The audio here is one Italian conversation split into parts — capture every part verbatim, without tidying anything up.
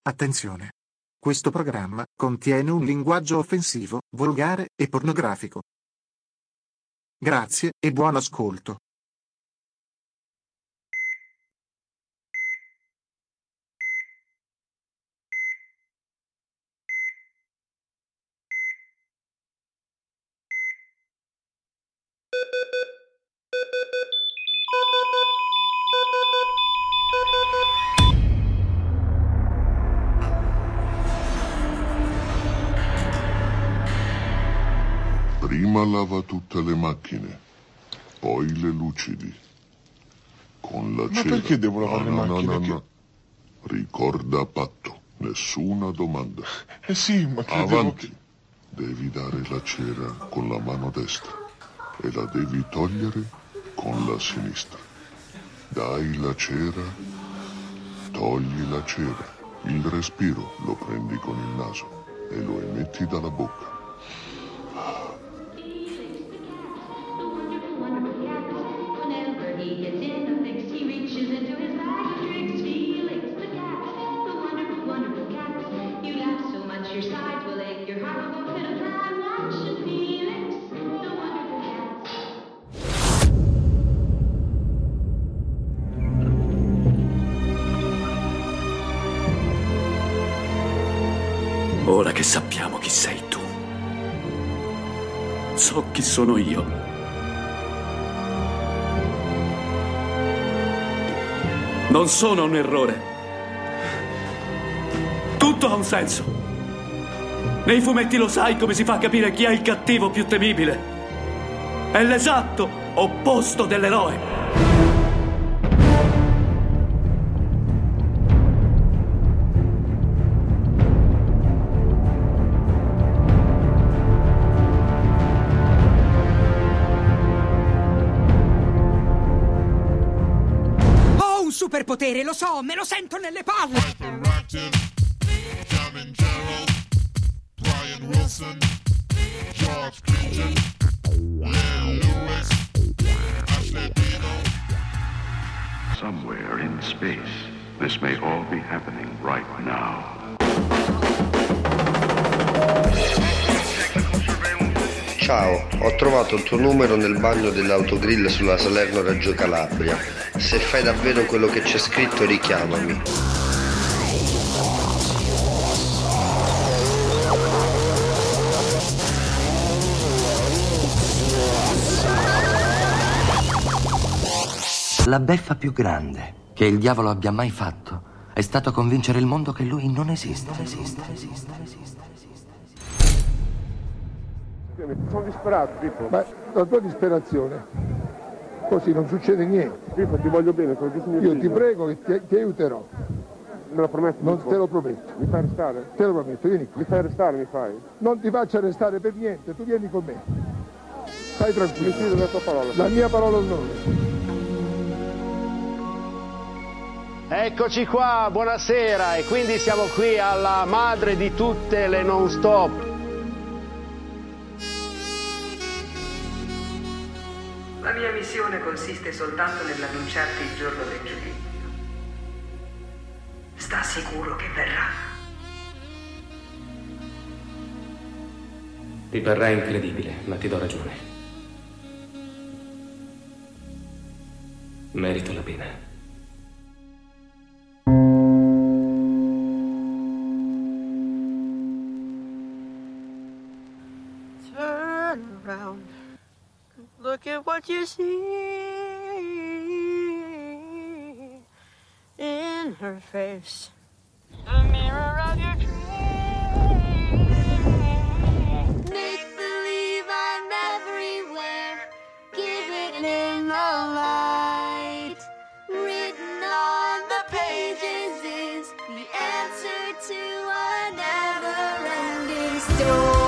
Attenzione! Questo programma contiene un linguaggio offensivo, volgare e pornografico. Grazie e buon ascolto. Prima lava tutte le macchine, poi le lucidi. Con la Ma cera. perché devo lavare no, le no, macchine? No, no, che... no. Ricorda patto, nessuna domanda. Eh sì, ma che Avanti. devo... Devi dare la cera con la mano destra e la devi togliere con la sinistra. Dai la cera, togli la cera. Il respiro lo prendi con il naso e lo emetti dalla bocca. Ora che sappiamo chi sei tu, so chi sono io. Non sono un errore. Tutto ha un senso. Nei fumetti lo sai come si fa a capire chi è il cattivo più temibile. È l'esatto opposto dell'eroe. Superpotere, lo so, me lo sento nelle palle. Somewhere in space, this may all be happening right now. Ciao, ho trovato il tuo numero nel bagno dell'autogrill sulla Salerno-Reggio Calabria. Se fai davvero quello che c'è scritto, richiamami. La beffa più grande che il diavolo abbia mai fatto è stato convincere il mondo che lui non esiste. Non esiste, non esiste, non esiste. Sono disperato, Pippo. Ma la tua disperazione, così non succede niente. Pippo, ti voglio bene, sono giusto mio Io figlio. ti prego che ti, ti aiuterò. Me lo prometti? Non Pippo? te lo prometto. Mi fai arrestare? Te lo prometto, vieni qui. Mi fai arrestare, mi fai? Non ti faccio arrestare per niente, tu vieni con me. Stai tranquillo. Mi fido della tua parola. La mia parola d'onore. Eccoci qua, buonasera. E quindi siamo qui alla madre di tutte le non stop. La mia missione consiste soltanto nell'annunciarti il giorno del giudizio. Sta sicuro che verrà? Ti parrà incredibile, ma ti do ragione. Merito la pena. Turn around. Look at what you see in her face. The mirror of your dreams. Make believe I'm everywhere. Give it in the light. Written on the pages is the answer to a never-ending story.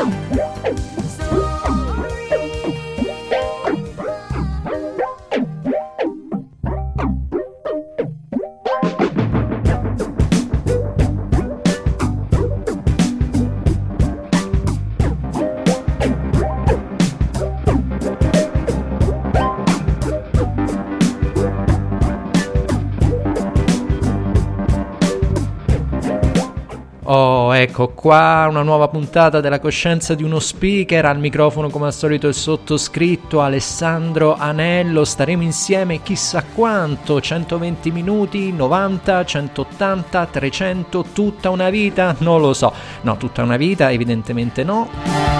Oh, ecco qua una nuova puntata della Coscienza di uno Speaker. Al microfono come al solito il sottoscritto Alessandro Anello. Staremo insieme chissà quanto, centoventi minuti, novanta, centottanta, trecento, tutta una vita? Non lo so. No, tutta una vita evidentemente no.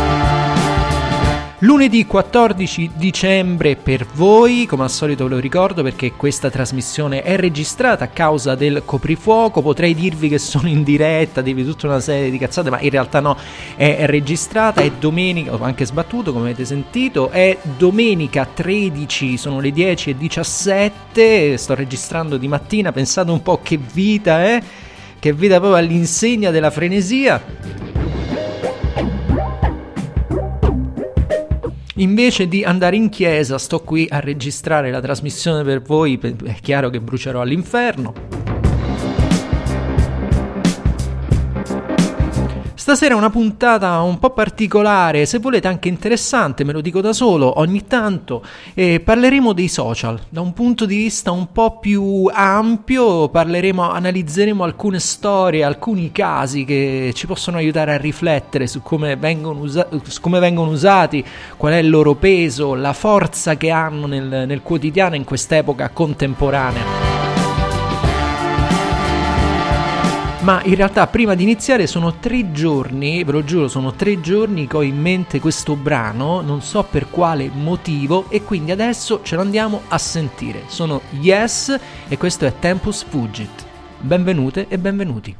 Lunedì quattordici dicembre per voi, come al solito ve lo ricordo perché questa trasmissione è registrata a causa del coprifuoco. Potrei dirvi che sono in diretta, dirvi tutta una serie di cazzate, ma in realtà no, è registrata, è domenica, ho anche sbattuto come avete sentito, è domenica tredici, sono le dieci e diciassette, sto registrando di mattina, pensate un po' che vita, eh? Che vita proprio all'insegna della frenesia. Invece di andare in chiesa sto qui a registrare la trasmissione per voi, è chiaro che brucerò all'inferno. Stasera è una puntata un po' particolare, se volete anche interessante, me lo dico da solo, ogni tanto eh, parleremo dei social, da un punto di vista un po' più ampio, parleremo, analizzeremo alcune storie, alcuni casi che ci possono aiutare a riflettere su come vengono, usa- su come vengono usati, qual è il loro peso, la forza che hanno nel, nel quotidiano in quest'epoca contemporanea. Ma in realtà prima di iniziare sono tre giorni, ve lo giuro, sono tre giorni che ho in mente questo brano, non so per quale motivo, e quindi adesso ce lo andiamo a sentire. Sono Yes e questo è Tempus Fugit. Benvenute e benvenuti.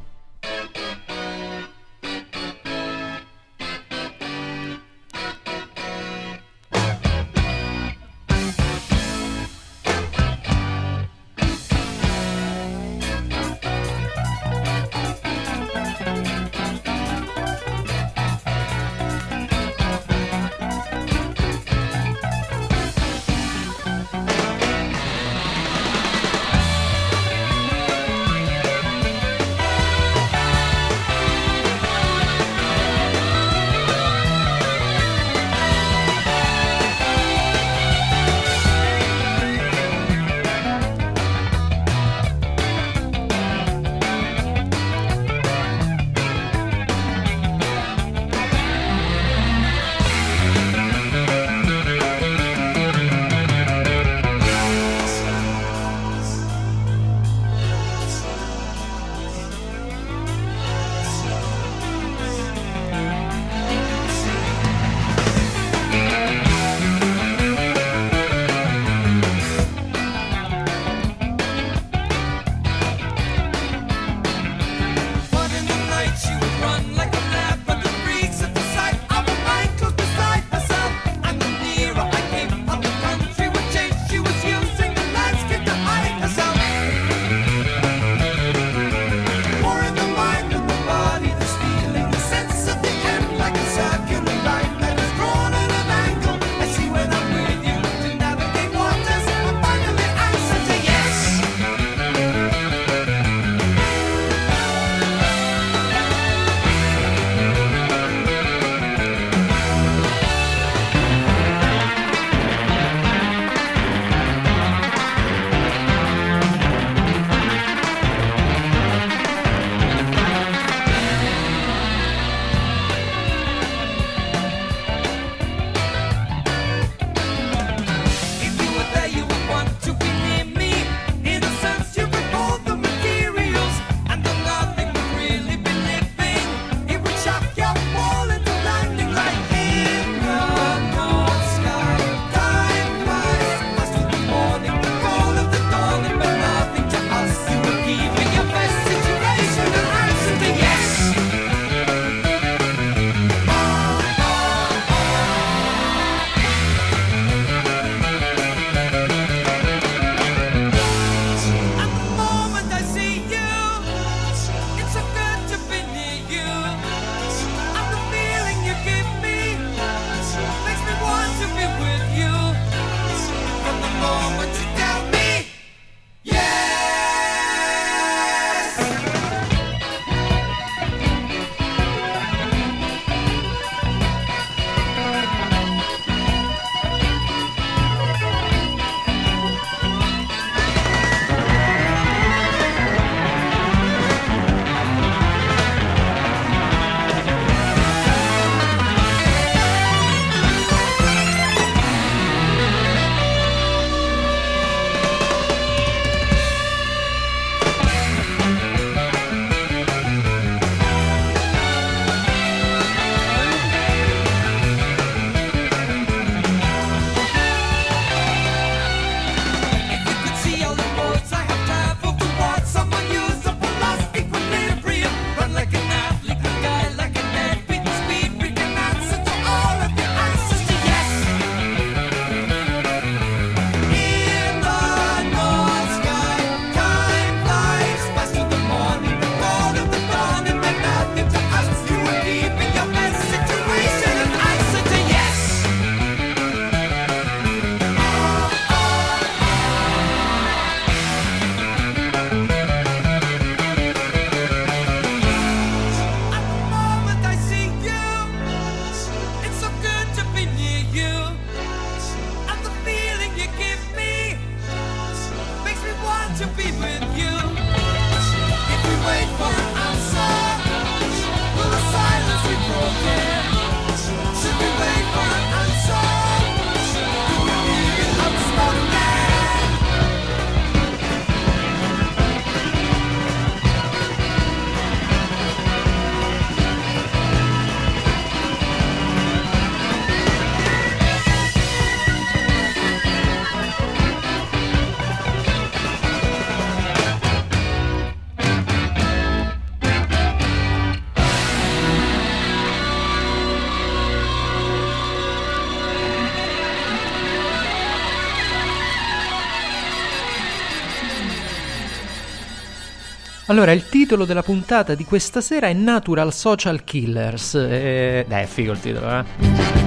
Allora, il titolo della puntata di questa sera è Natural Social Killers. Eh, dai, è figo il titolo, eh?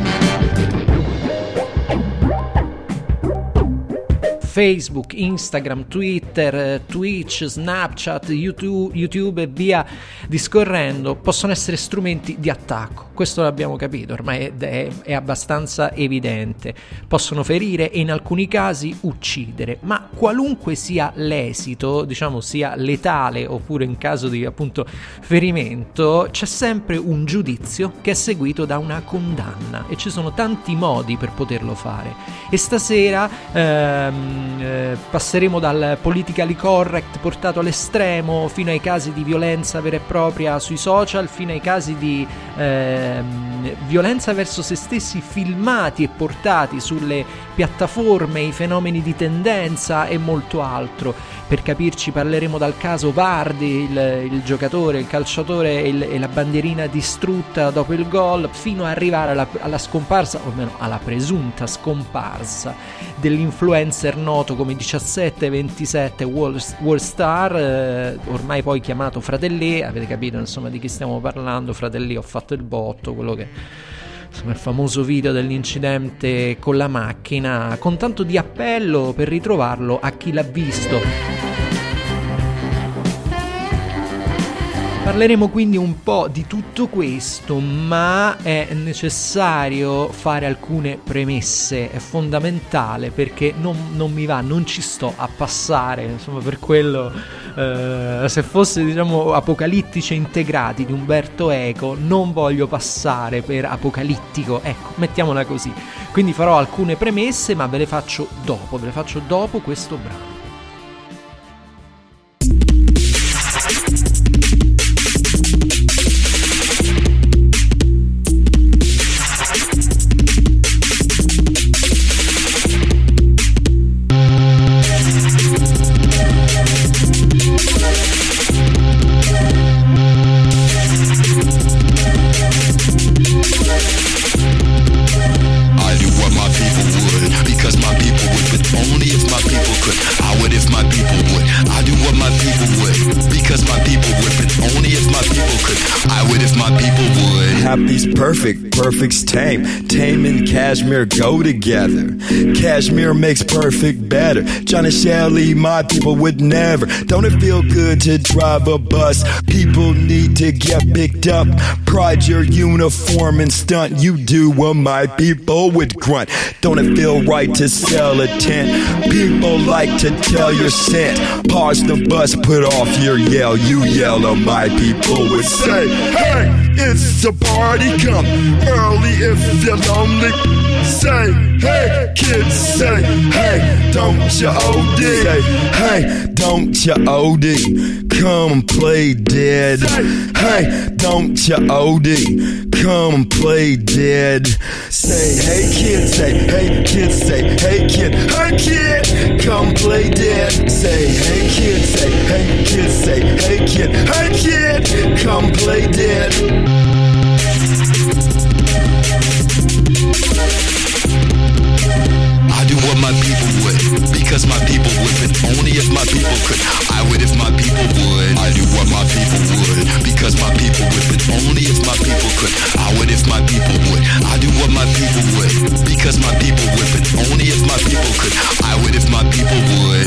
Facebook, Instagram, Twitter, Twitch, Snapchat, YouTube, YouTube e via discorrendo possono essere strumenti di attacco. Questo l'abbiamo capito, ormai è, è, è abbastanza evidente. Possono ferire e in alcuni casi uccidere, ma qualunque sia l'esito, diciamo sia letale oppure in caso di appunto ferimento, c'è sempre un giudizio che è seguito da una condanna e ci sono tanti modi per poterlo fare. E stasera ehm, Eh, passeremo dal politically correct portato all'estremo fino ai casi di violenza vera e propria sui social, fino ai casi di ehm, violenza verso se stessi filmati e portati sulle piattaforme, i fenomeni di tendenza e molto altro. Per capirci parleremo dal caso Vardy, il, il giocatore, il calciatore e, il, e la bandierina distrutta dopo il gol, fino ad arrivare alla, alla scomparsa, o almeno alla presunta scomparsa dell'influencer noto come diciassette ventisette Worldstar, eh, ormai poi chiamato Fratelli. Avete capito insomma di chi stiamo parlando? Fratelli, ho fatto il botto, quello che insomma il famoso video dell'incidente con la macchina, con tanto di appello per ritrovarlo a chi l'ha visto. Parleremo quindi un po' di tutto questo, ma è necessario fare alcune premesse, è fondamentale, perché non, non mi va, non ci sto a passare, insomma per quello eh, se fosse diciamo Apocalittici integrati di Umberto Eco non voglio passare per apocalittico, ecco, mettiamola così. Quindi farò alcune premesse, ma ve le faccio dopo, ve le faccio dopo questo brano. Perfect, perfect's tame. Tame and cashmere go together. Cashmere makes perfect better. John and Shelley, my people would never. Don't it feel good to drive a bus? People need to get picked up. Pride your uniform and stunt. You do what my people would grunt. Don't it feel right to sell a tent? People like to tell your scent. Pause the bus, put off your yell. You yell or my people would say, hey, it's a party, come early if you're lonely. Say, hey, kids, say, hey, don't you O D? Say, hey, don't you O D? Come play dead. Say, hey, don't you O D? Come play dead. Say, hey, kid, say, hey, kid, say, hey, kid, hey, kid, come play dead. Say, hey, kid, say, hey, kid, say, hey, kid, hey, kid, come play dead. I do what my people would, because my people would, but only if my people could. I would if my people would. I do what my people would, because my people would, but only if my people could. I would if my people would. I do what my people would, because my people would, but only if my people could. I would if my people would.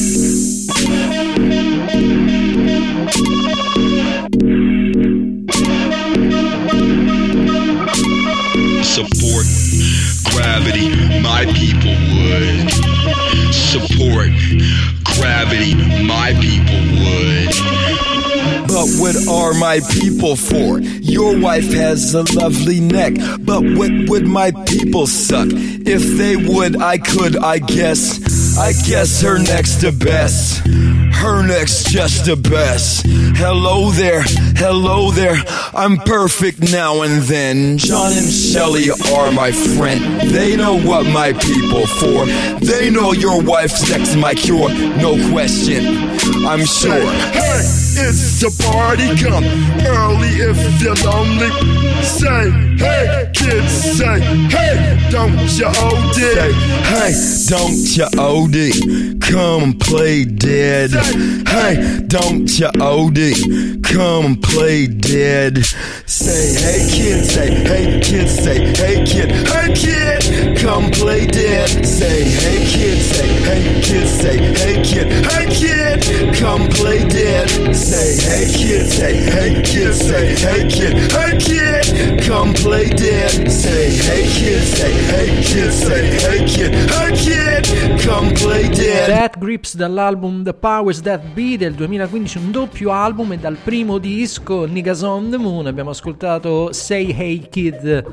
Support gravity, my people would. Support gravity, my people would. But what are my people for? Your wife has a lovely neck, but what would my people suck? If they would, I could, I guess. I guess her next to best. Her next just the best. Hello there, hello there. I'm perfect now and then. John and Shelley are my friend. They know what my people for. They know your wife's sex my cure. No question, I'm sure. Hey, It's a party, come early if you're lonely. Say, hey, kids, say, hey, don't you O D. Say, hey, don't you O D. Come play dead. Hey, don't you O D. Come play dead. Say, hey, kid, say, hey, kid, say, hey, kid, hey, kid, come play dead. Say, hey, kid, say, hey, kid, say, hey, kid, hey, kid, come play dead. Say, hey, kid, say, hey, kid, say, hey, kid, hey, kid, come play dead. Say, hey, kid, say, hey, kid, say, hey, kid, hey, kid, come play dead. Death Grips dall'album The Powers That Be del duemilaquindici, un doppio album, e dal primo disco Niggas on the Moon abbiamo ascoltato Say Hey Kid.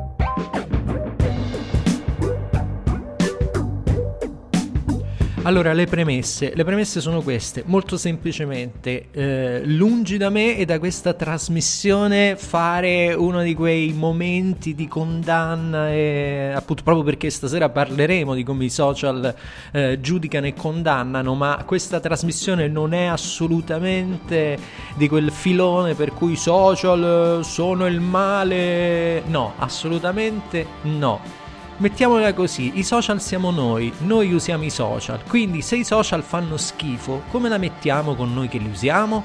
Allora, le premesse, le premesse sono queste, molto semplicemente, eh, lungi da me e da questa trasmissione fare uno di quei momenti di condanna, e, appunto proprio perché stasera parleremo di come i social eh, giudicano e condannano, ma questa trasmissione non è assolutamente di quel filone per cui i social sono il male, no, assolutamente no. Mettiamola così, i social siamo noi, noi usiamo i social, quindi se i social fanno schifo, come la mettiamo con noi che li usiamo?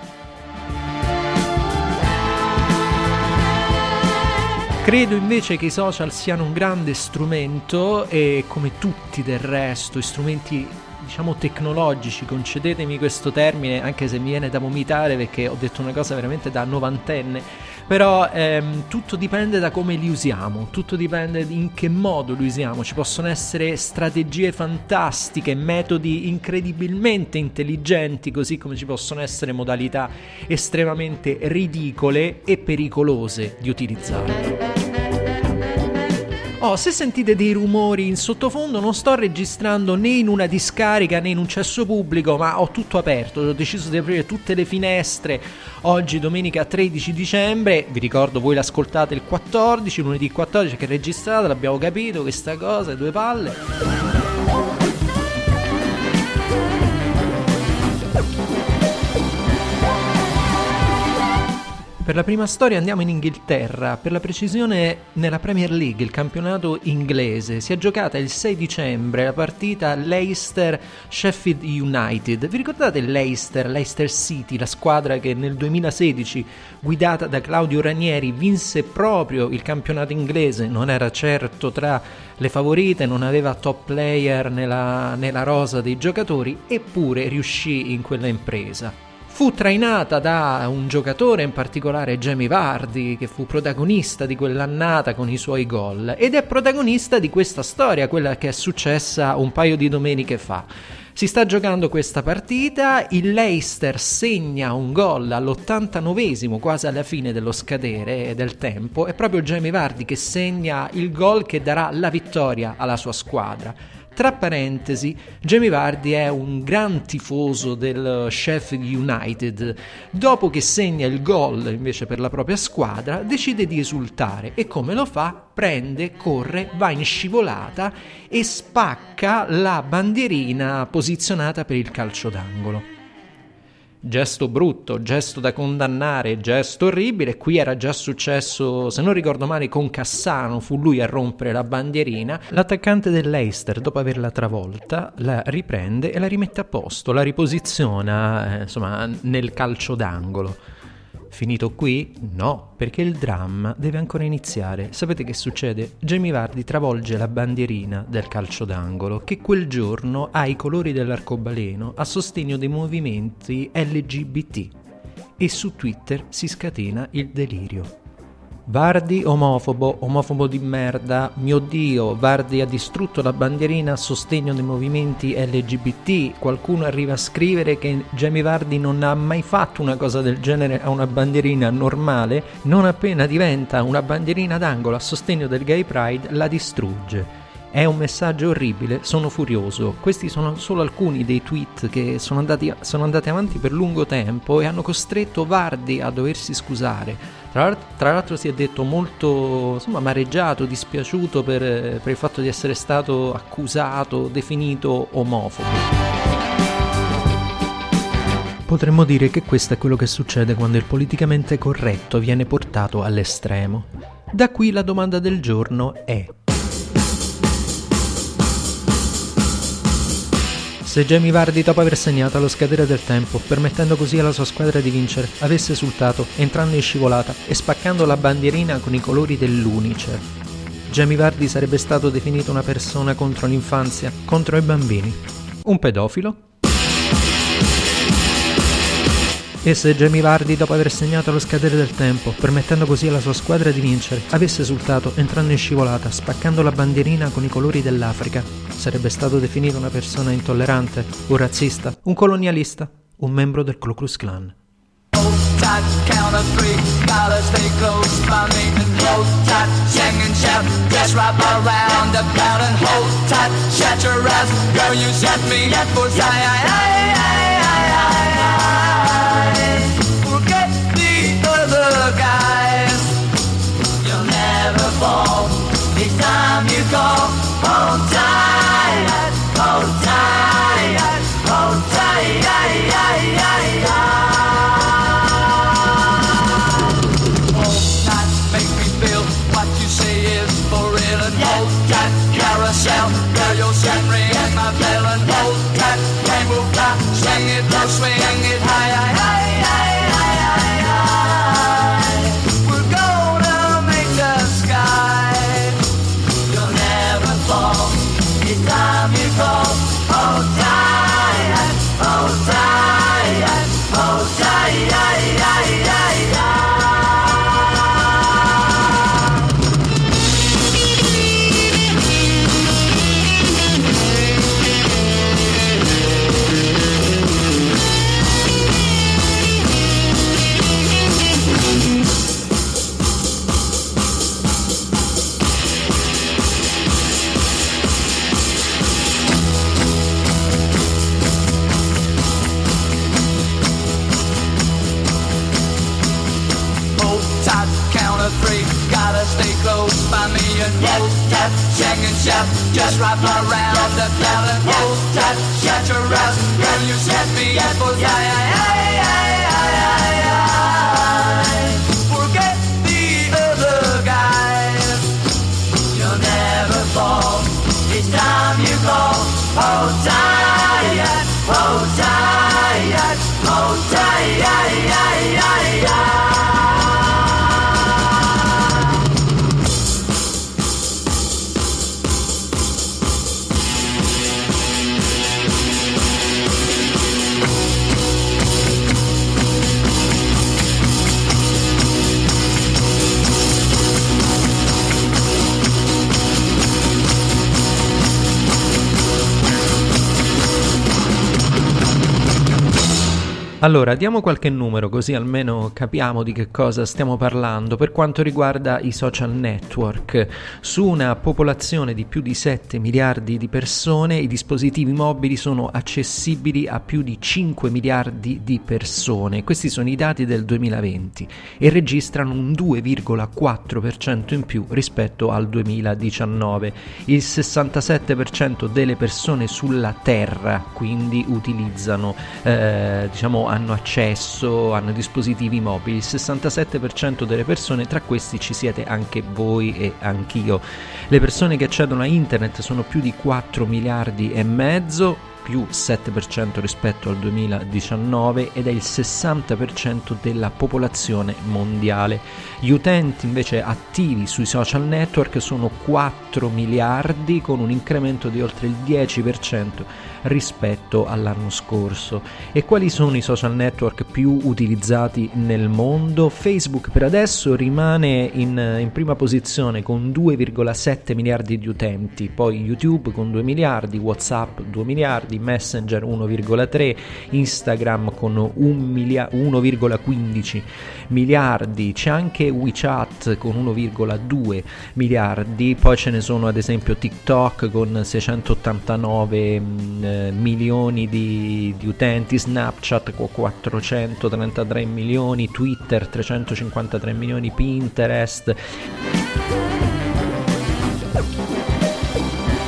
Credo invece che i social siano un grande strumento e, come tutti del resto, strumenti diciamo tecnologici, concedetemi questo termine anche se mi viene da vomitare perché ho detto una cosa veramente da novantenne, però ehm, tutto dipende da come li usiamo, tutto dipende in che modo li usiamo. Ci possono essere strategie fantastiche, metodi incredibilmente intelligenti, così come ci possono essere modalità estremamente ridicole e pericolose di utilizzare. Oh, se sentite dei rumori in sottofondo, non sto registrando né in una discarica né in un cesso pubblico, ma ho tutto aperto, ho deciso di aprire tutte le finestre. Oggi domenica tredici dicembre, vi ricordo voi l'ascoltate il quattordici, lunedì quattordici che è registrata, l'abbiamo capito questa cosa, due palle. Per la prima storia andiamo in Inghilterra, per la precisione nella Premier League, il campionato inglese. Si è giocata il sei dicembre la partita Leicester-Sheffield United. Vi ricordate Leicester, Leicester City, la squadra che nel duemilasedici, guidata da Claudio Ranieri, vinse proprio il campionato inglese? Non era certo tra le favorite, non aveva top player nella, nella rosa dei giocatori, eppure riuscì in quella impresa. Fu trainata da un giocatore, in particolare Jamie Vardy, che fu protagonista di quell'annata con i suoi gol, ed è protagonista di questa storia, quella che è successa un paio di domeniche fa. Si sta giocando questa partita, il Leicester segna un gol all'ottantanovesimo, quasi alla fine dello scadere del tempo, è proprio Jamie Vardy che segna il gol che darà la vittoria alla sua squadra. Tra parentesi, Jamie Vardy è un gran tifoso del Sheffield United. Dopo che segna il gol invece per la propria squadra, decide di esultare e come lo fa? Prende, corre, va in scivolata e spacca la bandierina posizionata per il calcio d'angolo. Gesto brutto, gesto da condannare, gesto orribile. Qui era già successo, se non ricordo male, con Cassano, fu lui a rompere la bandierina. L'attaccante del Leicester, dopo averla travolta, la riprende e la rimette a posto, la riposiziona eh, insomma nel calcio d'angolo. Finito qui? No, perché il dramma deve ancora iniziare. Sapete che succede? Jamie Vardy travolge la bandierina del calcio d'angolo, che quel giorno ha i colori dell'arcobaleno a sostegno dei movimenti L G B T, e su Twitter si scatena il delirio. Vardy omofobo, omofobo di merda, mio Dio, Vardy ha distrutto la bandierina a sostegno dei movimenti L G B T. Qualcuno arriva a scrivere che Jamie Vardy non ha mai fatto una cosa del genere a una bandierina normale, non appena diventa una bandierina d'angolo a sostegno del Gay Pride la distrugge. È un messaggio orribile, sono furioso. Questi sono solo alcuni dei tweet che sono andati, sono andati avanti per lungo tempo e hanno costretto Vardy a doversi scusare. Tra, tra l'altro si è detto molto insomma amareggiato, dispiaciuto per, per il fatto di essere stato accusato, definito omofobo. Potremmo dire che questo è quello che succede quando il politicamente corretto viene portato all'estremo. Da qui la domanda del giorno è: se Jamie Vardy, dopo aver segnato allo scadere del tempo, permettendo così alla sua squadra di vincere, avesse esultato, entrando in scivolata e spaccando la bandierina con i colori dell'Unicef, Jamie Vardy sarebbe stato definito una persona contro l'infanzia, contro i bambini, un pedofilo? E se Jamie Vardy, dopo aver segnato allo scadere del tempo, permettendo così alla sua squadra di vincere, avesse esultato, entrando in scivolata, spaccando la bandierina con i colori dell'Africa, sarebbe stato definito una persona intollerante, un razzista, un colonialista, un membro del Ku Klux Klan? Forget the other guys. You'll never fall. Each time you call, hold tight, hold tight, hold tight. Hold tight, make me feel what you say is for real. And hold tight, carousel, girl, you'll send ring my bell. And hold tight, rainbow fly, swing it low, swing it high, high, high. Stay close by me and hold tight, sing and shout, just wrap around the cloud and hold tight, shut your eyes, girl, you set me up for forget the other guys, you'll never fall, each time you call, hold tight, hold tight, hold tight. Allora, diamo qualche numero così almeno capiamo di che cosa stiamo parlando per quanto riguarda i social network. Su una popolazione di più di sette miliardi di persone, i dispositivi mobili sono accessibili a più di cinque miliardi di persone. Questi sono i dati del duemilaventi e registrano un due virgola quattro per cento in più rispetto al duemiladiciannove. Il sessantasette per cento delle persone sulla Terra quindi utilizzano, eh, diciamo, hanno accesso, hanno dispositivi mobili. Il sessantasette per cento delle persone, tra questi ci siete anche voi e anch'io. Le persone che accedono a internet sono più di quattro miliardi e mezzo, più sette per cento rispetto al duemiladiciannove, ed è il sessanta per cento della popolazione mondiale. Gli utenti invece attivi sui social network sono quattro miliardi, con un incremento di oltre il dieci per cento rispetto all'anno scorso. E quali sono i social network più utilizzati nel mondo? Facebook per adesso rimane in, in prima posizione con due virgola sette miliardi di utenti, poi YouTube con due miliardi, WhatsApp due miliardi, Messenger uno virgola tre, Instagram con uno virgola quindici miliardi, c'è anche WeChat con uno virgola due miliardi, poi ce ne sono ad esempio TikTok con seicentottantanove eh, milioni di, di utenti, Snapchat con quattrocentotrentatré milioni, Twitter trecentocinquantatré milioni, Pinterest.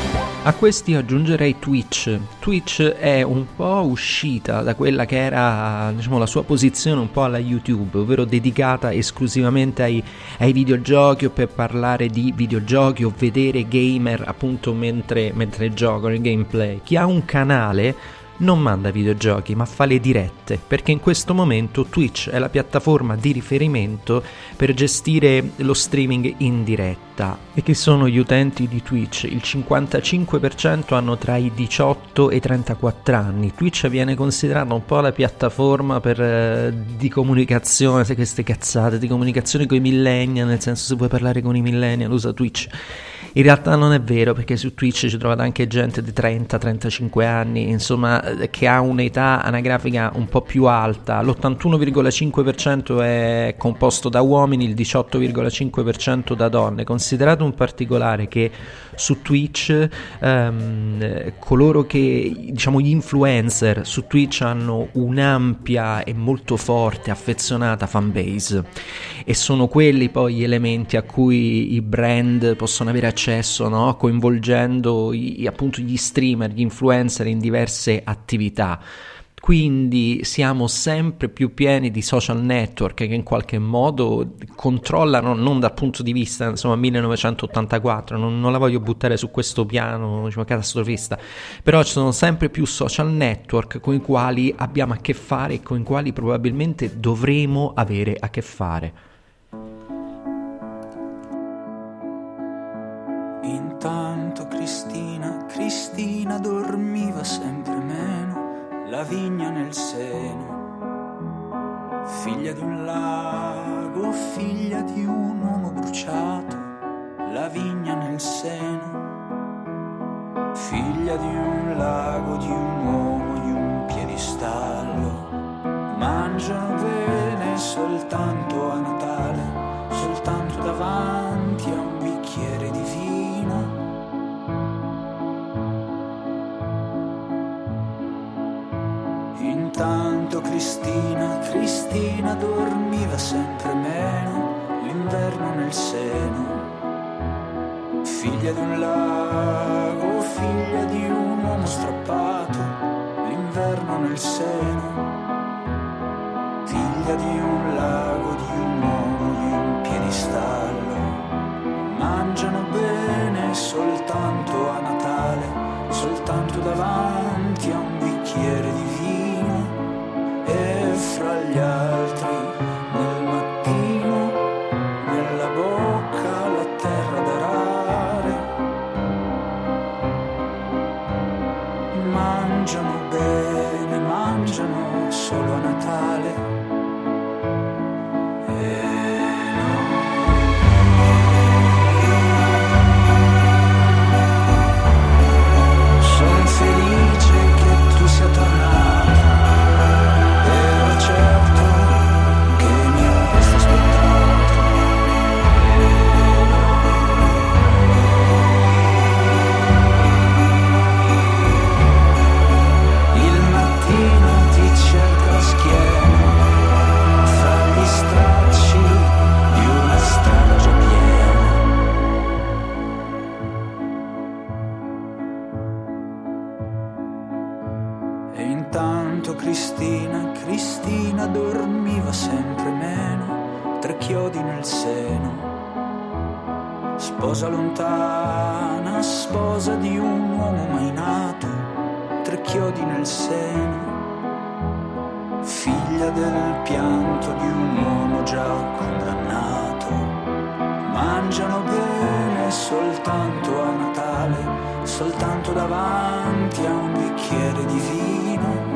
A questi aggiungerei Twitch. Twitch è un po' uscita da quella che era, diciamo, la sua posizione un po' alla YouTube, ovvero dedicata esclusivamente ai, ai videogiochi o per parlare di videogiochi o vedere gamer appunto mentre, mentre giocano, il gameplay. Chi ha un canale non manda videogiochi ma fa le dirette, perché in questo momento Twitch è la piattaforma di riferimento per gestire lo streaming in diretta. E chi sono gli utenti di Twitch? Il cinquantacinque per cento hanno tra i diciotto e i trentaquattro anni. Twitch viene considerata un po' la piattaforma per, eh, di comunicazione, se queste cazzate, di comunicazione con i millennial, nel senso, se vuoi parlare con i millennial usa Twitch. In realtà non è vero, perché su Twitch ci trovate anche gente di trenta trentacinque anni, insomma, che ha un'età anagrafica un po' più alta. L'ottantuno virgola cinque per cento è composto da uomini, il diciotto virgola cinque per cento da donne. Considerato un particolare che su Twitch ehm, coloro che, diciamo, gli influencer su Twitch hanno un'ampia e molto forte, affezionata fanbase, e sono quelli poi gli elementi a cui i brand possono avere accesso, no? Coinvolgendo i, appunto gli streamer, gli influencer in diverse attività. Quindi siamo sempre più pieni di social network che in qualche modo controllano, non dal punto di vista, insomma, millenovecentottantaquattro, non, non la voglio buttare su questo piano, diciamo, catastrofista, però ci sono sempre più social network con i quali abbiamo a che fare e con i quali probabilmente dovremo avere a che fare. Intanto Cristina, Cristina dormiva sempre meno, la vigna nel seno, figlia di un lago, figlia di un uomo bruciato, la vigna nel seno, figlia di un lago, di un uomo, di un piedistallo, mangiano bene soltanto a Natale, soltanto davanti a un bicchiere di vino. Intanto Cristina, Cristina dormiva sempre meno, l'inverno nel seno, figlia di un lago, figlia di un uomo strappato, l'inverno nel seno, figlia di un lago, di un uomo, di un piedistallo, mangiano bene soltanto a Natale, soltanto davanti a un bicchiere di vino. E fra gli altri nel mattino, nella bocca la terra d'arare, mangiano bene, mangiano solo a Natale. Sono felice che tu sia tornato, certo che mi avresti aspettato. Il mattino ti cerca la schiena, fra gli stracci di una strada già piena. E intanto Cristina, Cristina dormiva sempre meno, tre chiodi nel seno, sposa lontana, sposa di un uomo mai nato, tre chiodi nel seno, figlia del pianto di un uomo già condannato, mangiano bene soltanto a Natale, soltanto davanti a un bicchiere di vino.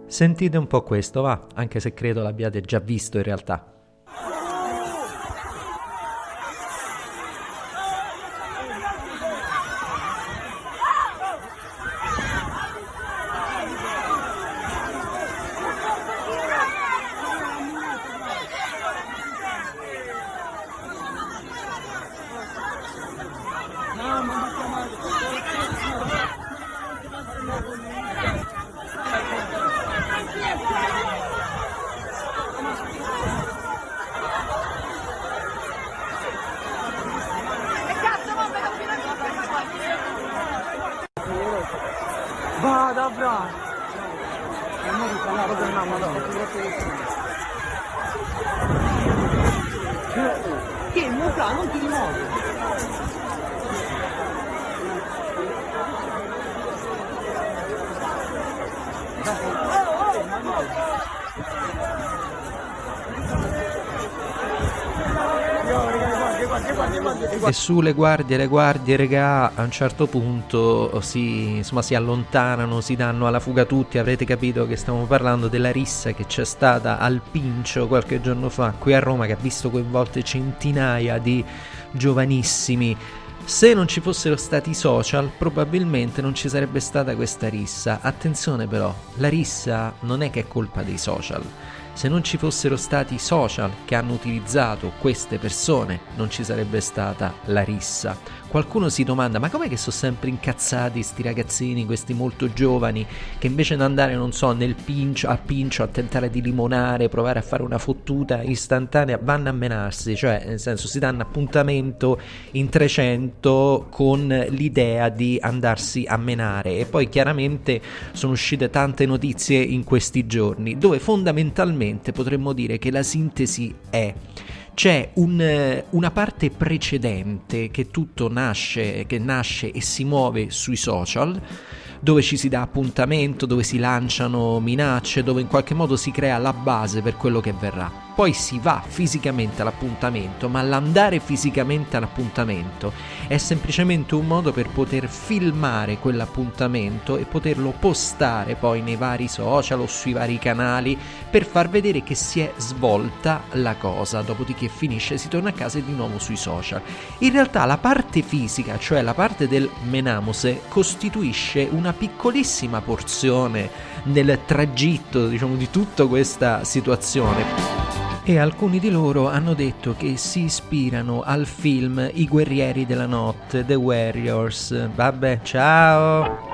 Sentite un po' questo, va, anche se credo l'abbiate già visto in realtà. Vada, bravo! E non riparlavo del mamma dopo. Che mucca, non ti rimuovi! E sulle guardie, le guardie, regà, a un certo punto si, insomma, si allontanano, si danno alla fuga tutti. Avrete capito che stiamo parlando della rissa che c'è stata al Pincio qualche giorno fa qui a Roma, che ha visto coinvolte centinaia di giovanissimi. Se non ci fossero stati i social, probabilmente non ci sarebbe stata questa rissa. Attenzione però, la rissa non è che è colpa dei social. Se non ci fossero stati i social che hanno utilizzato queste persone, non ci sarebbe stata la rissa. Qualcuno si domanda: ma com'è che sono sempre incazzati sti ragazzini, questi molto giovani, che invece di andare, non so, nel pincio, a pincio a tentare di limonare, provare a fare una fottuta istantanea, vanno a menarsi? Cioè, nel senso, si danno appuntamento in trecento con l'idea di andarsi a menare. E poi chiaramente sono uscite tante notizie in questi giorni dove fondamentalmente potremmo dire che la sintesi è: c'è un, una parte precedente che tutto nasce, che nasce e si muove sui social, dove ci si dà appuntamento, dove si lanciano minacce, dove in qualche modo si crea la base per quello che verrà. Poi si va fisicamente all'appuntamento, ma l'andare fisicamente all'appuntamento è semplicemente un modo per poter filmare quell'appuntamento e poterlo postare poi nei vari social o sui vari canali per far vedere che si è svolta la cosa. Dopodiché finisce, si torna a casa e di nuovo sui social. In realtà la parte fisica, cioè la parte del menamose, costituisce una piccolissima porzione nel tragitto, diciamo, di tutta questa situazione. E alcuni di loro hanno detto che si ispirano al film I guerrieri della notte, The Warriors. Vabbè, ciao!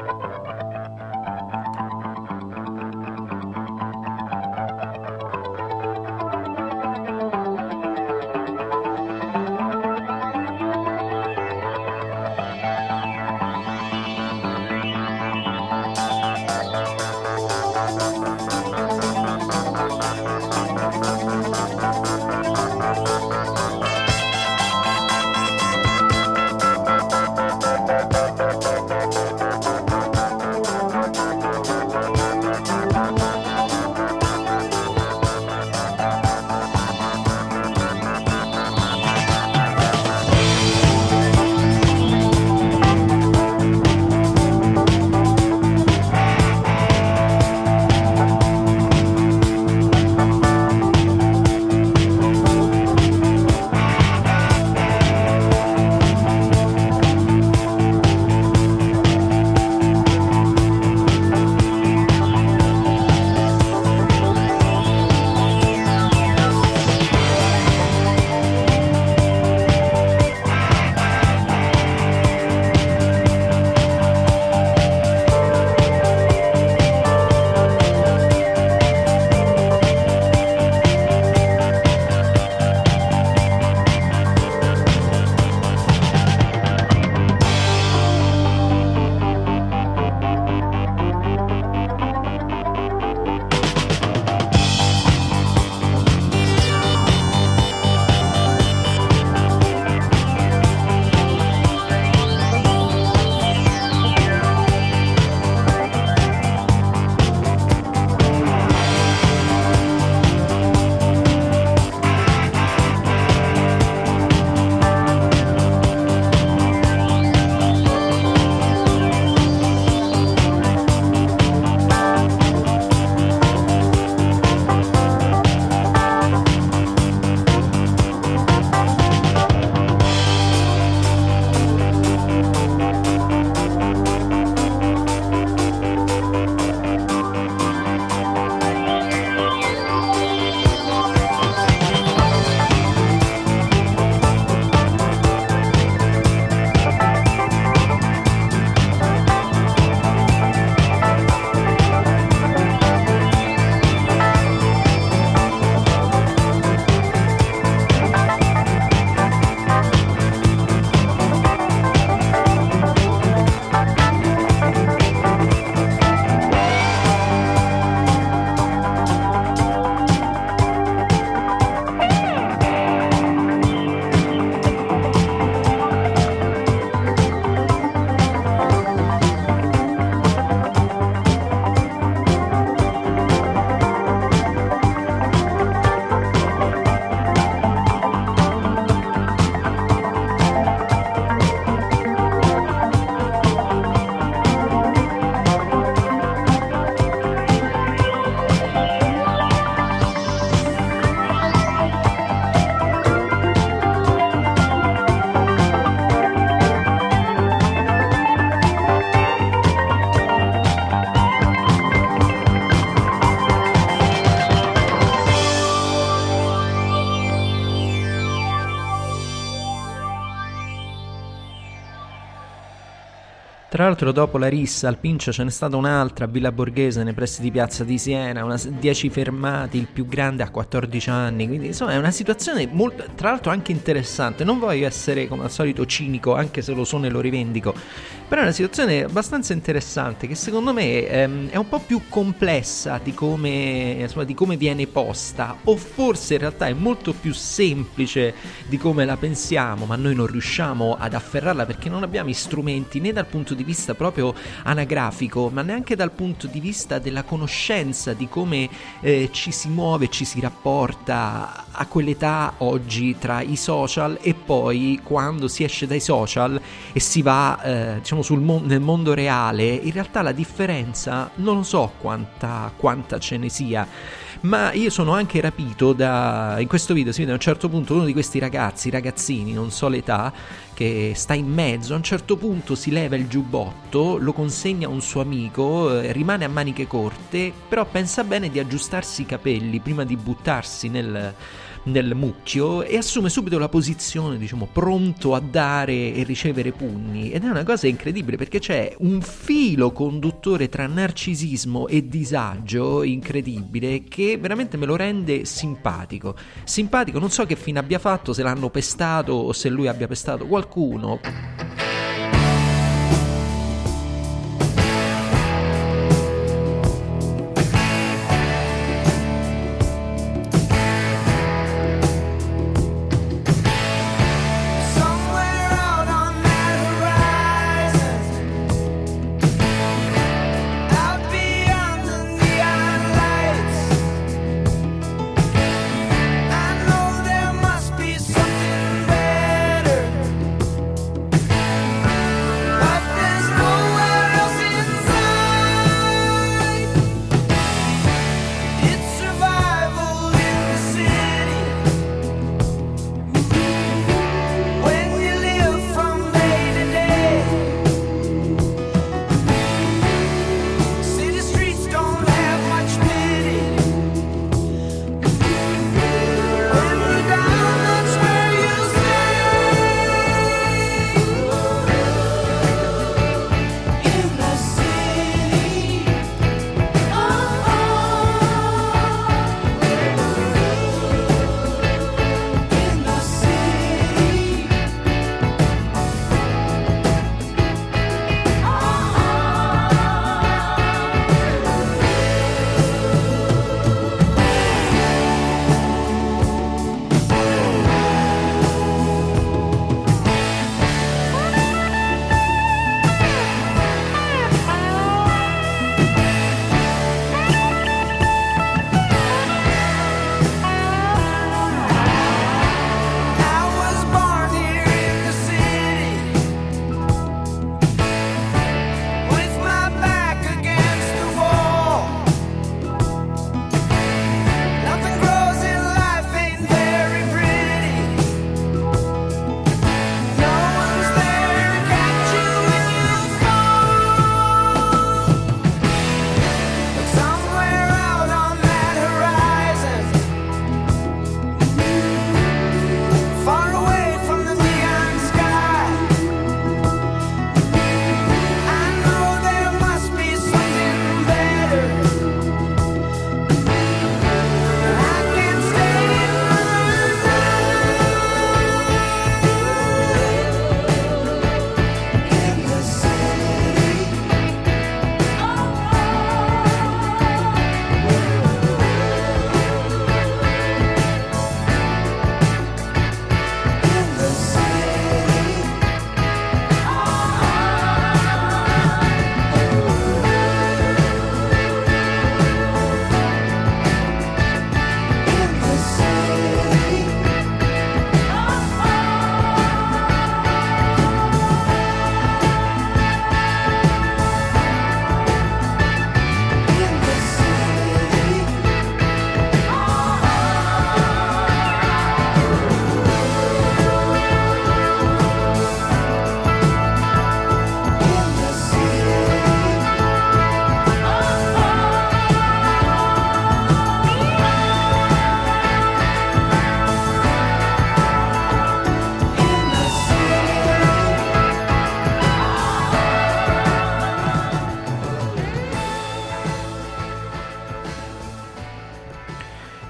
Tra l'altro dopo la rissa al Pincio ce n'è stata un'altra a Villa Borghese nei pressi di Piazza di Siena, una, dieci fermati, il più grande a quattordici anni, quindi insomma è una situazione molto, tra l'altro anche interessante. Non voglio essere come al solito cinico, anche se lo sono e lo rivendico, però è una situazione abbastanza interessante che secondo me ehm, è un po' più complessa di come, insomma, di come viene posta, o forse in realtà è molto più semplice di come la pensiamo, ma noi non riusciamo ad afferrarla perché non abbiamo i strumenti né dal punto di vista proprio anagrafico, ma neanche dal punto di vista della conoscenza di come eh, ci si muove, ci si rapporta a quell'età oggi tra i social e poi quando si esce dai social e si va eh, diciamo sul mon- nel mondo reale. In realtà la differenza non lo so quanta, quanta ce ne sia, ma io sono anche rapito da, in questo video si vede a un certo punto uno di questi ragazzi, ragazzini, non so l'età, che sta in mezzo, a un certo punto si leva il giubbotto, lo consegna a un suo amico, eh, rimane a maniche corte, però pensa bene di aggiustarsi i capelli prima di buttarsi nel, nel mucchio e assume subito la posizione, diciamo, pronto a dare e ricevere pugni. Ed è una cosa incredibile perché c'è un filo conduttore tra narcisismo e disagio incredibile che veramente me lo rende simpatico. Simpatico, non so che fine abbia fatto, se l'hanno pestato o se lui abbia pestato qualcuno.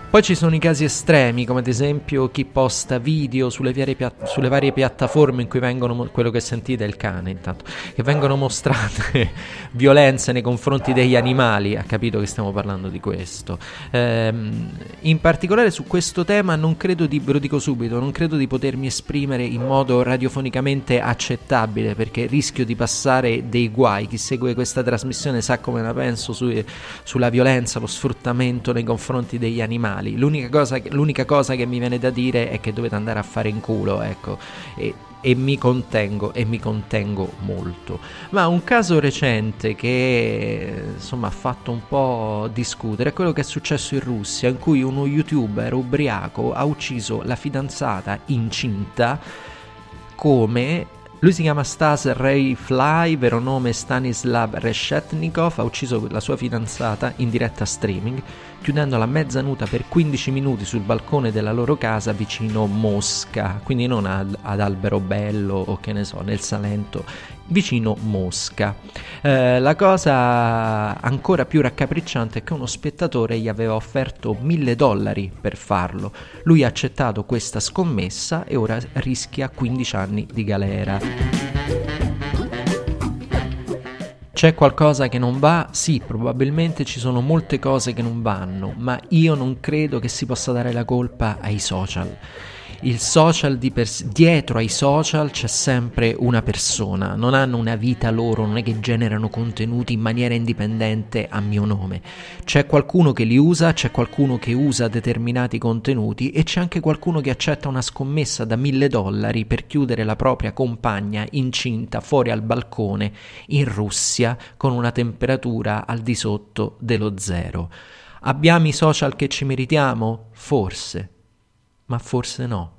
Poi ci sono i casi estremi, come ad esempio chi posta video sulle, piatt- sulle varie piattaforme in cui vengono, mo- quello che sentite è il cane intanto, che vengono mostrate violenze nei confronti degli animali. Ha capito che stiamo parlando di questo. Ehm, in particolare su questo tema non credo di, ve lo dico subito, non credo di potermi esprimere in modo radiofonicamente accettabile, perché rischio di passare dei guai. Chi segue questa trasmissione sa come la penso su, sulla violenza, lo sfruttamento nei confronti degli animali. L'unica cosa, l'unica cosa che mi viene da dire è che dovete andare a fare in culo, ecco, e, e mi contengo, e mi contengo molto. Ma un caso recente che insomma ha fatto un po' discutere è quello che è successo in Russia, in cui uno youtuber ubriaco ha ucciso la fidanzata incinta. Come... Lui si chiama Stas Rayfly, vero nome Stanislav Reshetnikov, ha ucciso la sua fidanzata in diretta streaming, chiudendola mezza nuda per quindici minuti sul balcone della loro casa vicino Mosca, quindi non ad, ad Alberobello o che ne so, nel Salento, vicino Mosca. Eh, la cosa ancora più raccapricciante è che uno spettatore gli aveva offerto mille dollari per farlo. Lui ha accettato questa scommessa e ora rischia quindici anni di galera. C'è qualcosa che non va? Sì, probabilmente ci sono molte cose che non vanno, ma io non credo che si possa dare la colpa ai social. Il social di pers- dietro ai social c'è sempre una persona, non hanno una vita loro, non è che generano contenuti in maniera indipendente a mio nome. C'è qualcuno che li usa, c'è qualcuno che usa determinati contenuti e c'è anche qualcuno che accetta una scommessa da mille dollari per chiudere la propria compagna incinta fuori al balcone in Russia con una temperatura al di sotto dello zero. Abbiamo i social che ci meritiamo? Forse. Ma forse no.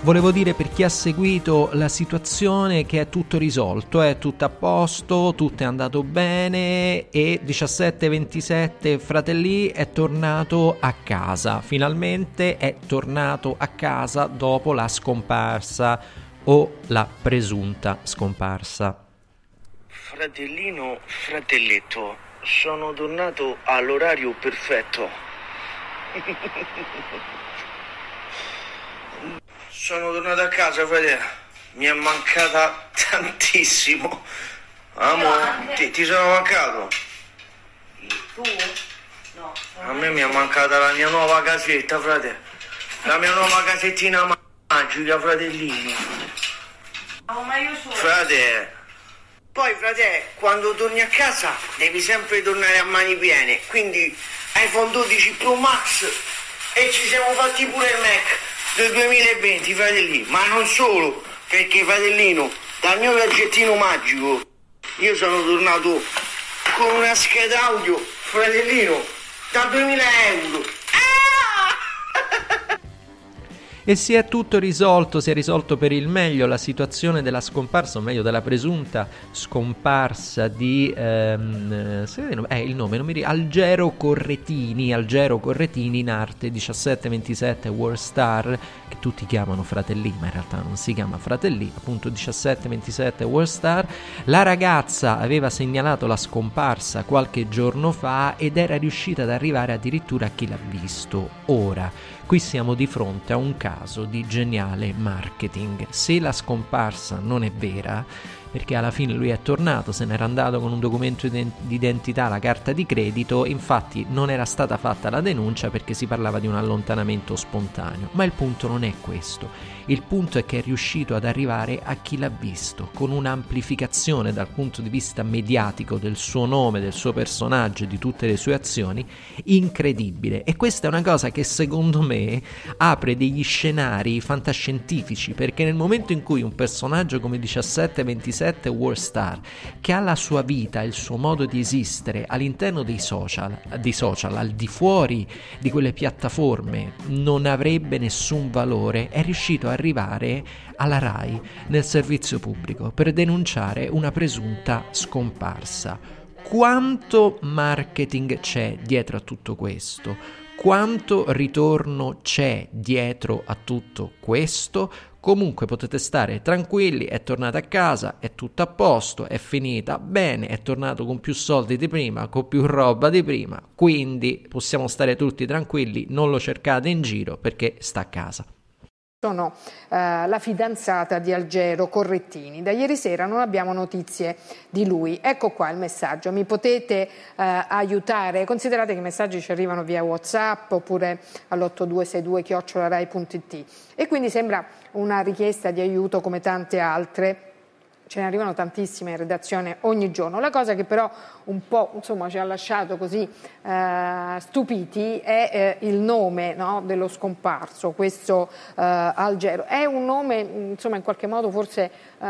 volevo dire per chi ha seguito la situazione che è tutto risolto, è tutto a posto, tutto è andato bene e diciassette ventisette Fratelli è tornato a casa, finalmente è tornato a casa dopo la scomparsa o la presunta scomparsa. Fratellino, fratelletto, sono tornato all'orario perfetto. Sono tornato a casa, fratello. Mi è mancata tantissimo. Amo, ti, ti sono mancato? Tu? No. A me mi è mancata la mia nuova casetta, fratello. La mia nuova casettina magica, fratellino. Oh, ma io sono... Fratello. Poi, fratello, quando torni a casa devi sempre tornare a mani piene. Quindi iPhone dodici Pro Max e ci siamo fatti pure il Mac del duemilaventi, fratelli. Ma non solo, perché, fratellino, dal mio gadgettino magico io sono tornato con una scheda audio, fratellino, da duemila euro. E si è tutto risolto, si è risolto per il meglio la situazione della scomparsa, o meglio della presunta scomparsa di ehm, eh, il nome non mi ricordo, Algero Corretini, Algero Corretini in arte diciassette ventisette World Star, che tutti chiamano Fratelli, ma in realtà non si chiama Fratelli, appunto diciassette ventisette World Star. La ragazza aveva segnalato la scomparsa qualche giorno fa ed era riuscita ad arrivare addirittura a chi l'ha visto. Ora qui siamo di fronte a un caso di geniale marketing. Se la scomparsa non è vera, perché alla fine lui è tornato, se n'era andato con un documento di identità, la carta di credito, infatti non era stata fatta la denuncia perché si parlava di un allontanamento spontaneo. Ma il punto non è questo. Il punto è che è riuscito ad arrivare a chi l'ha visto, con un'amplificazione dal punto di vista mediatico del suo nome, del suo personaggio e di tutte le sue azioni incredibile. E questa è una cosa che secondo me apre degli scenari fantascientifici, perché nel momento in cui un personaggio come diciassette ventisette World Star, che ha la sua vita, il suo modo di esistere all'interno dei social, dei social, al di fuori di quelle piattaforme, non avrebbe nessun valore, è riuscito a arrivare alla RAI nel servizio pubblico per denunciare una presunta scomparsa. Quanto marketing c'è dietro a tutto questo? Quanto ritorno c'è dietro a tutto questo? Comunque potete stare tranquilli, è tornata a casa, è tutto a posto, è finita bene, è tornato con più soldi di prima, con più roba di prima, quindi possiamo stare tutti tranquilli, non lo cercate in giro perché sta a casa. Sono eh, la fidanzata di Algero Corretini. Da ieri sera non abbiamo notizie di lui. Ecco qua il messaggio. Mi potete eh, aiutare? Considerate che i messaggi ci arrivano via WhatsApp oppure all'otto due sei due chiocciola rai punto it e quindi sembra una richiesta di aiuto come tante altre. Ce ne arrivano tantissime in redazione ogni giorno. La cosa che però un po' insomma ci ha lasciato così eh, stupiti è eh, il nome, no, dello scomparso, questo eh, Algero. È un nome insomma in qualche modo forse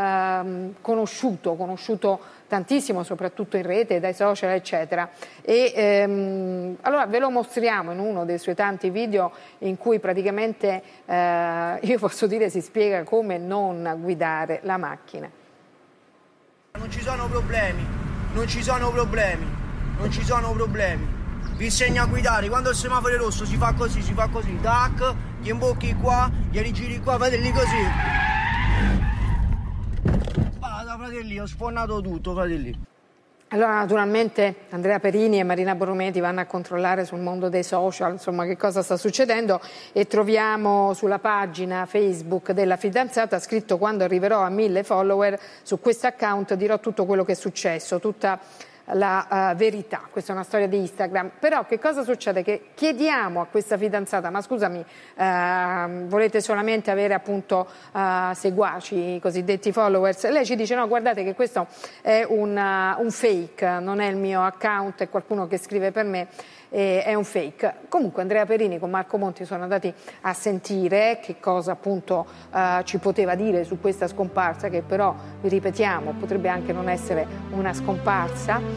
eh, conosciuto, conosciuto tantissimo, soprattutto in rete, dai social eccetera. E ehm, allora ve lo mostriamo in uno dei suoi tanti video in cui praticamente eh, io posso dire si spiega come non guidare la macchina. Non ci sono problemi, non ci sono problemi, non ci sono problemi. Vi insegno a guidare, quando il semaforo è rosso si fa così, si fa così, tac, gli imbocchi qua, gli rigiri qua, fratelli così. Vada fratelli, ho sfondato tutto, fratelli. Allora naturalmente Andrea Perini e Marina Borrometi vanno a controllare sul mondo dei social insomma che cosa sta succedendo e troviamo sulla pagina Facebook della fidanzata scritto: quando arriverò a mille follower su questo account dirò tutto quello che è successo, tutta la uh, verità. Questa è una storia di Instagram. Però che cosa succede? Che chiediamo a questa fidanzata: ma scusami, uh, volete solamente avere appunto uh, seguaci, i cosiddetti followers? Lei ci dice: no, guardate che questo è un, uh, un fake, non è il mio account, è qualcuno che scrive per me, eh, è un fake. Comunque Andrea Perini con Marco Monti sono andati a sentire che cosa appunto uh, ci poteva dire su questa scomparsa, che però, vi ripetiamo, potrebbe anche non essere una scomparsa.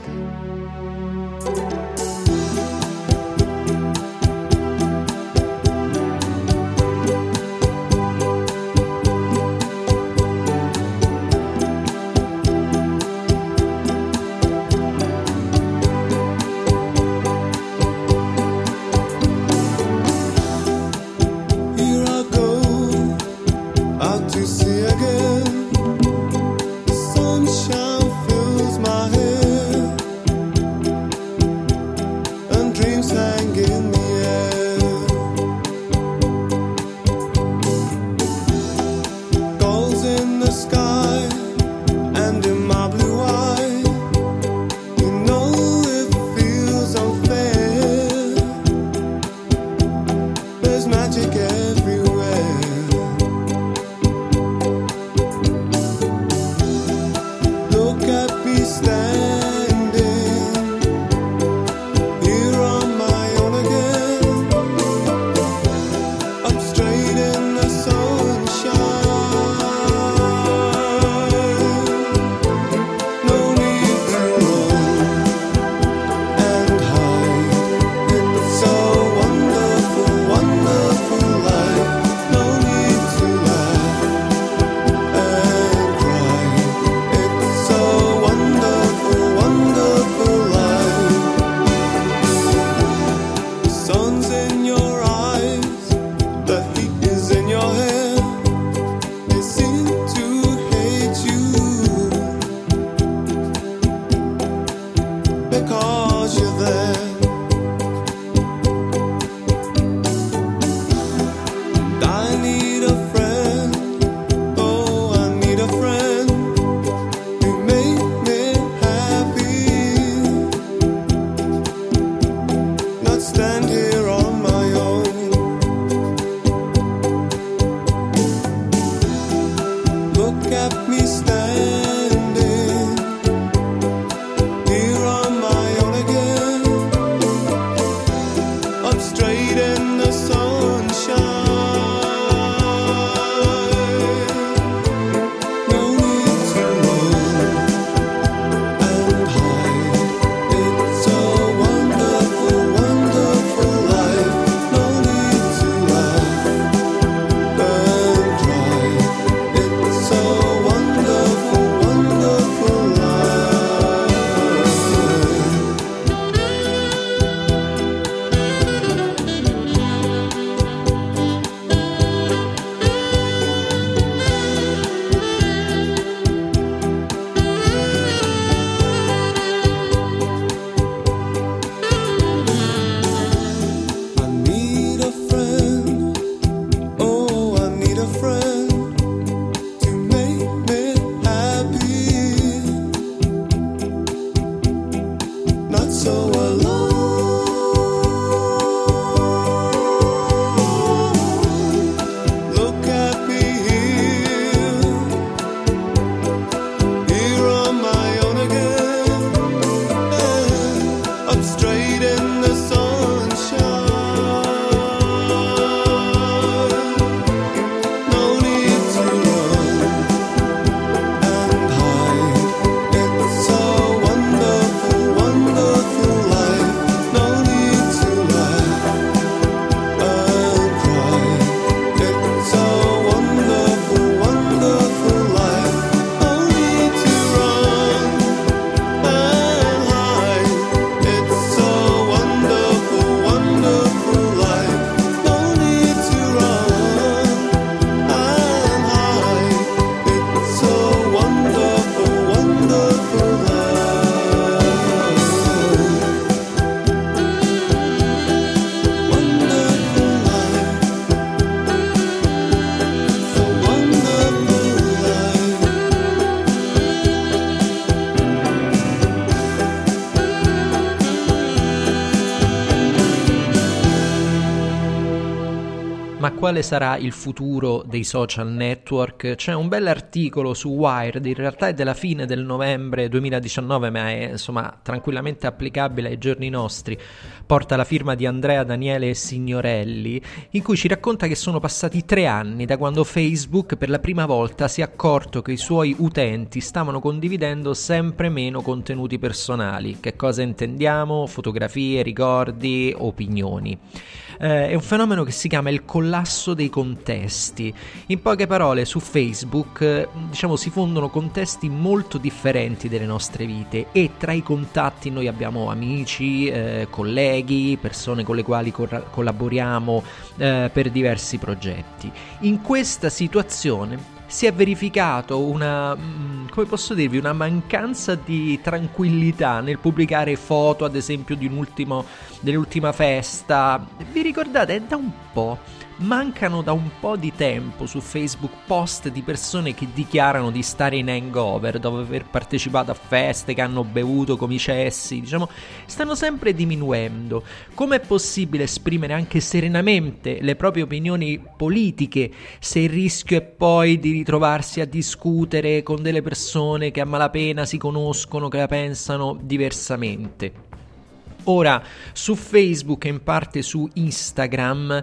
quale sarà il futuro dei social network. C'è un bell'articolo su Wired, in realtà è della fine del novembre duemiladiciannove, ma è insomma tranquillamente applicabile ai giorni nostri. Porta la firma di Andrea Daniele Signorelli, in cui ci racconta che sono passati tre anni da quando Facebook per la prima volta si è accorto che i suoi utenti stavano condividendo sempre meno contenuti personali. Che cosa intendiamo? Fotografie, ricordi, opinioni. Eh, è un fenomeno che si chiama il collasso dei contesti. In poche parole, su Facebook eh, diciamo si fondono contesti molto differenti delle nostre vite, e tra i contatti noi abbiamo amici, eh, colleghi, persone con le quali cor- collaboriamo eh, per diversi progetti. In questa situazione si è verificato una, come posso dirvi, una mancanza di tranquillità nel pubblicare foto, ad esempio, di un ultimo, dell'ultima festa. Vi ricordate? È da un po'. Mancano da un po' di tempo su Facebook post di persone che dichiarano di stare in hangover dopo aver partecipato a feste, che hanno bevuto come i cessi, diciamo, stanno sempre diminuendo. Com'è possibile esprimere anche serenamente le proprie opinioni politiche se il rischio è poi di ritrovarsi a discutere con delle persone che a malapena si conoscono, che la pensano diversamente? Ora, su Facebook e in parte su Instagram,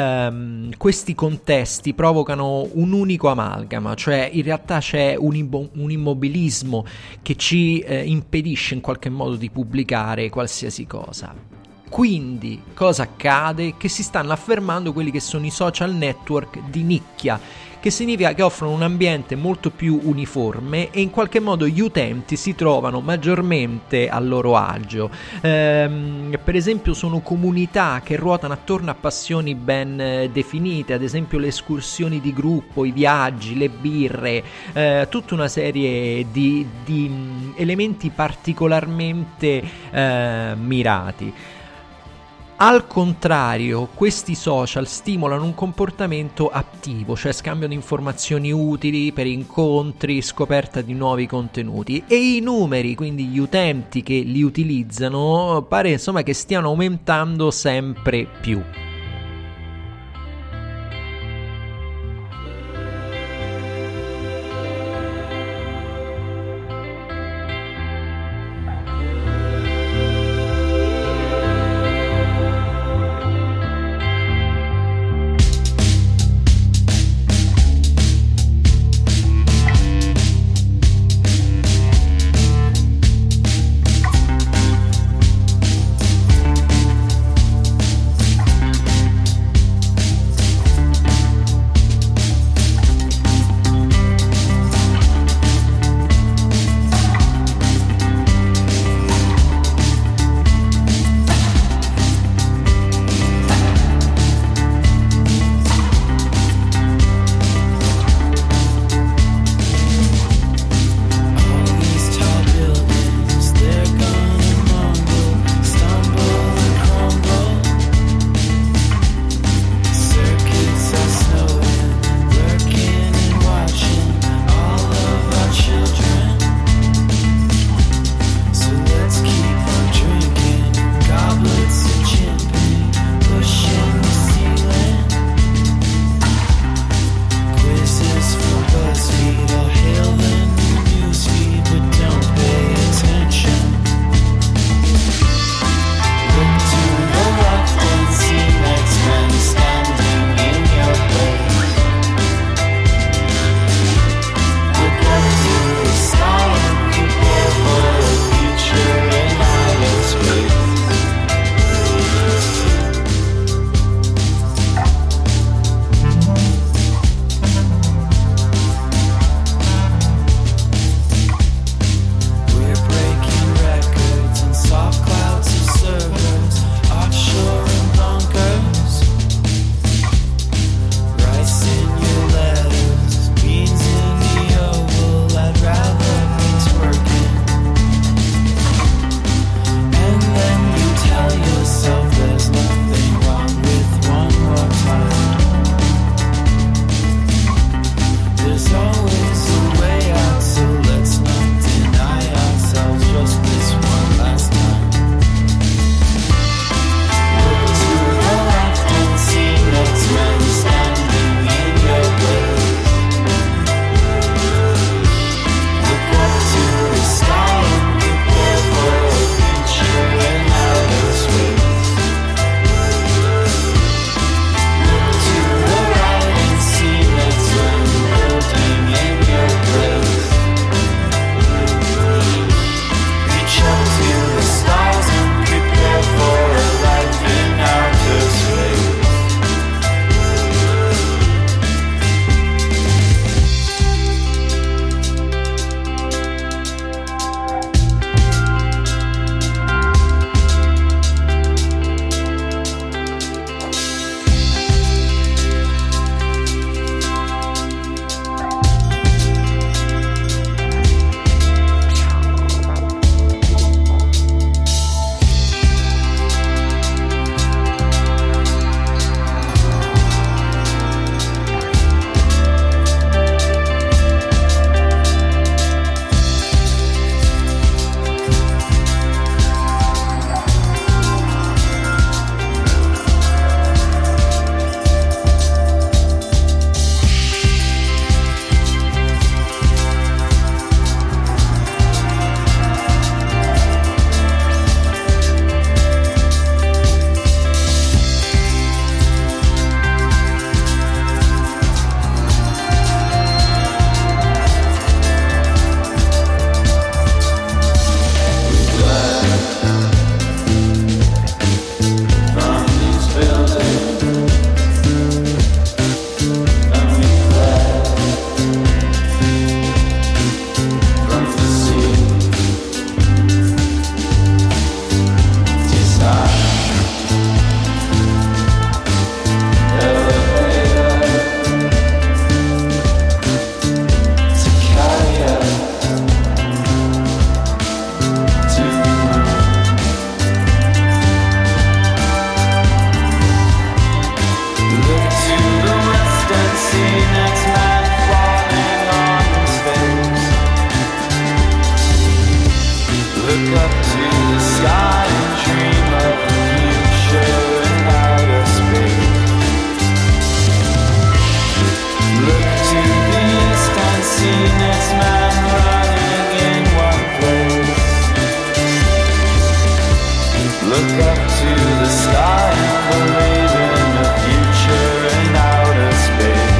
ehm, questi contesti provocano un unico amalgama, cioè in realtà c'è un, imbo- un immobilismo che ci eh, impedisce in qualche modo di pubblicare qualsiasi cosa. Quindi, cosa accade? Che si stanno affermando quelli che sono i social network di nicchia, che significa che offrono un ambiente molto più uniforme e in qualche modo gli utenti si trovano maggiormente a loro agio. Ehm, per esempio sono comunità che ruotano attorno a passioni ben eh, definite, ad esempio le escursioni di gruppo, i viaggi, le birre, eh, tutta una serie di, di mh, elementi particolarmente eh, mirati. Al contrario, questi social stimolano un comportamento attivo, cioè scambio di informazioni utili per incontri, scoperta di nuovi contenuti, e i numeri, quindi gli utenti che li utilizzano, pare insomma che stiano aumentando sempre più. Look up to the sky and dream of a future in outer space. Look to the east and see next man running in one place. Look up to the sky and believe in a future in outer space.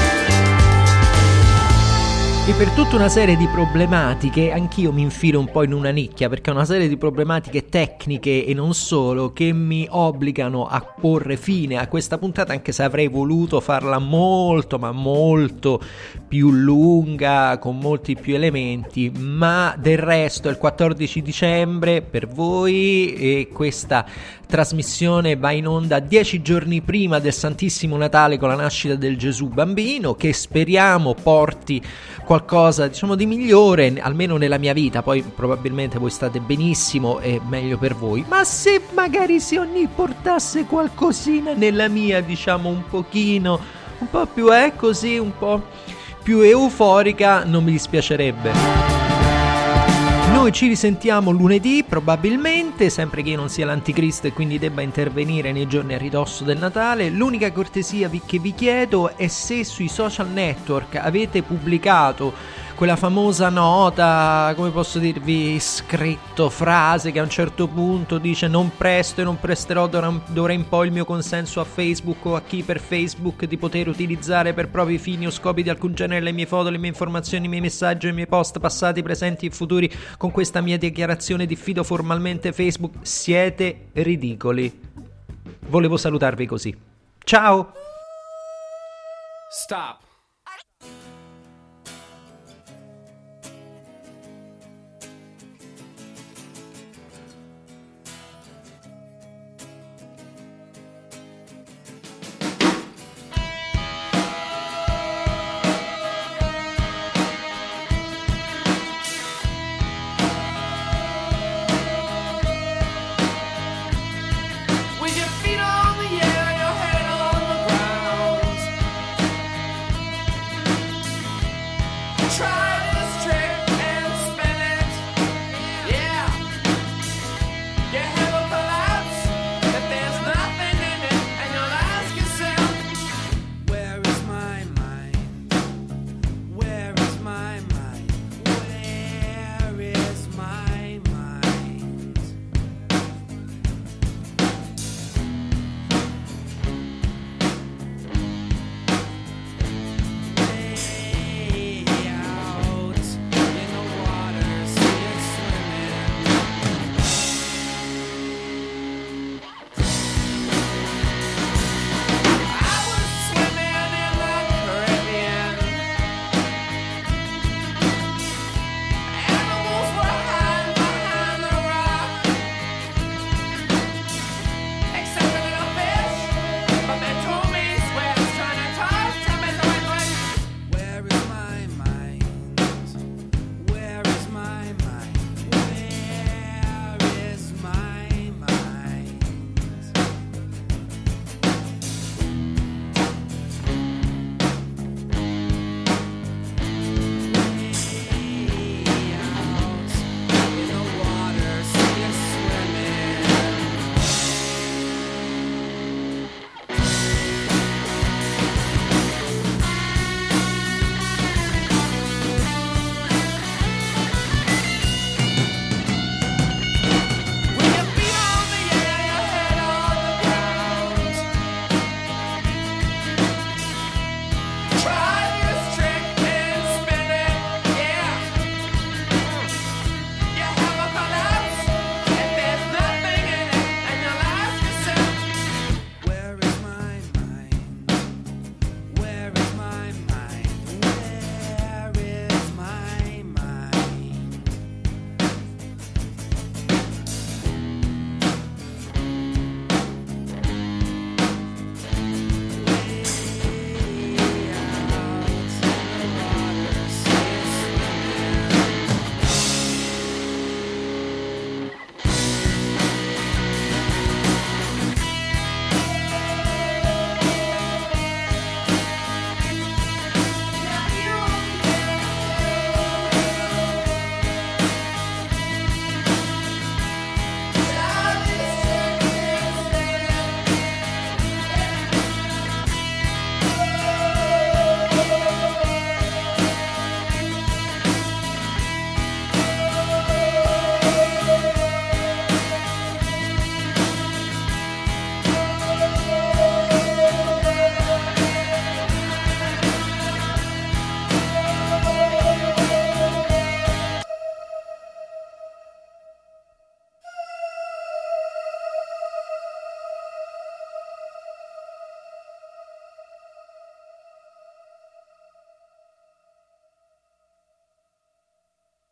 E per tutta una serie di problematiche, anch'io mi infilo un po' in una nicchia, perché è una serie di problematiche tecniche e non solo che mi obbligano a porre fine a questa puntata, anche se avrei voluto farla molto ma molto più lunga, con molti più elementi, ma del resto è il quattordici dicembre per voi e questa trasmissione va in onda dieci giorni prima del Santissimo Natale, con la nascita del Gesù bambino, che speriamo porti qualcosa, diciamo, di migliore, almeno nella mia vita. Poi probabilmente voi state benissimo e meglio per voi, ma se magari se ogni portasse qualcosina nella mia, diciamo un pochino, un po' più è eh, così, un po' più euforica, non mi dispiacerebbe. Noi ci risentiamo lunedì probabilmente, sempre che io non sia l'anticristo e quindi debba intervenire nei giorni a ridosso del Natale. L'unica cortesia che vi chiedo è se sui social network avete pubblicato quella famosa nota, come posso dirvi, scritto, frase che a un certo punto dice: non presto e non presterò d'ora in poi il mio consenso a Facebook o a chi per Facebook di poter utilizzare per propri fini o scopi di alcun genere le mie foto, le mie informazioni, i miei messaggi, i miei post passati, presenti e futuri. Con questa mia dichiarazione diffido formalmente Facebook. Siete ridicoli. Volevo salutarvi così. Ciao. Stop.